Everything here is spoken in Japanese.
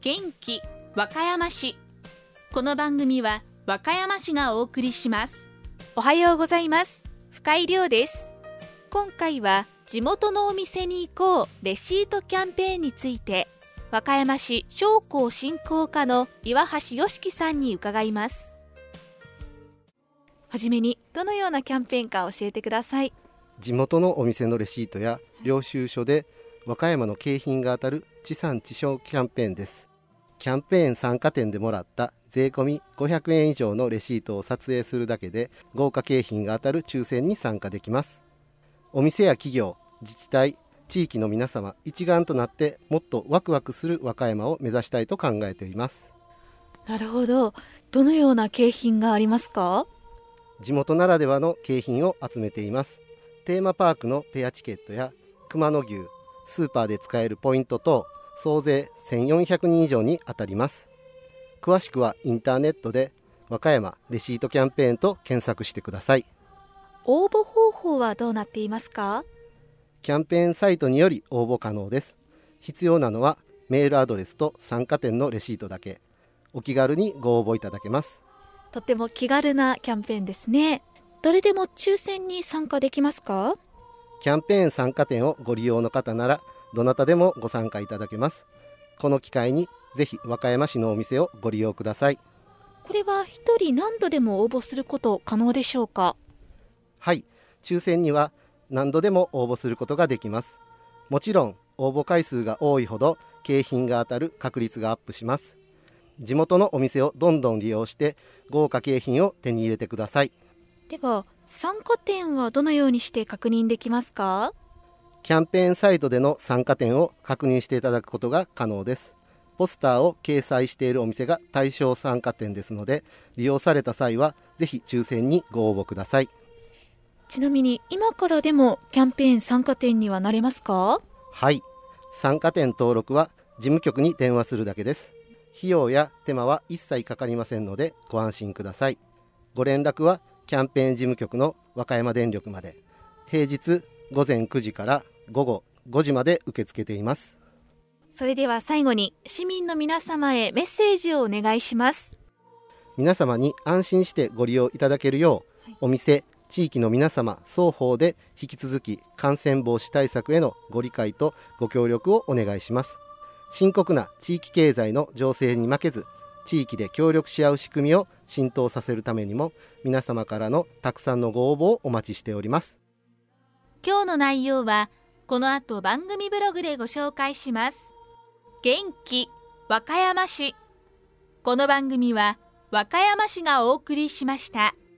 元気和歌山市。この番組は和歌山市がお送りします。 おはようございます。深井亮です。今回は地元のお店に行こうレシートキャンペーンについて、和歌山市商工振興課の岩橋良樹さんに伺います。はじめにどのようなキャンペーンか教えてください。 地元のお店のレシートや領収書で和歌山の景品が当たる地産地消キャンペーンです。キャンペーン参加店でもらった税込み500円以上のレシートを撮影するだけで豪華景品が当たる抽選に参加できます。お店や企業、自治体、地域の皆様一丸となってもっとワクワクする和歌山を目指したいと考えています。 なるほど。どのような景品がありますか？ 地元ならではの景品を集めています。テーマパークのペアチケットや熊野牛、スーパーで使えるポイント等総勢1400人以上に当たります。詳しくはインターネットで和歌山レシートキャンペーンと検索してください。 応募方法はどうなっていますか？ キャンペーンサイトにより応募可能です。必要なのはメールアドレスと参加店のレシートだけ。お気軽にご応募いただけます。 とても気軽なキャンペーンですね。誰でも抽選に参加できますか？ キャンペーン参加店をご利用の方ならどなたでもご参加いただけます。この機会にぜひ和歌山市のお店をご利用ください。 これは一人何度でも応募すること可能でしょうか？ はい、抽選には何度でも応募することができます。もちろん応募回数が多いほど景品が当たる確率がアップします。地元のお店をどんどん利用して豪華景品を手に入れてください。 では参加店はどのようにして確認できますか？ キャンペーンサイトでの参加店を確認していただくことが可能です。ポスターを掲載しているお店が対象参加店ですので、利用された際はぜひ抽選にご応募ください。 ちなみに今からでもキャンペーン参加店にはなれますか？ はい、参加店登録は事務局に電話するだけです。費用や手間は一切かかりませんのでご安心ください。ご連絡はキャンペーン事務局の和歌山電力まで。平日午前9時から午後5時まで受け付けています。 それでは最後に市民の皆様へメッセージをお願いします。 皆様に安心してご利用いただけるよう、お店、地域の皆様双方で引き続き感染防止対策へのご理解とご協力をお願いします。深刻な地域経済の情勢に負けず、地域で協力し合う仕組みを浸透させるためにも、皆様からのたくさんのご応募をお待ちしております。 今日の内容はこの後番組ブログでご紹介します。元気和歌山市。この番組は和歌山市がお送りしました。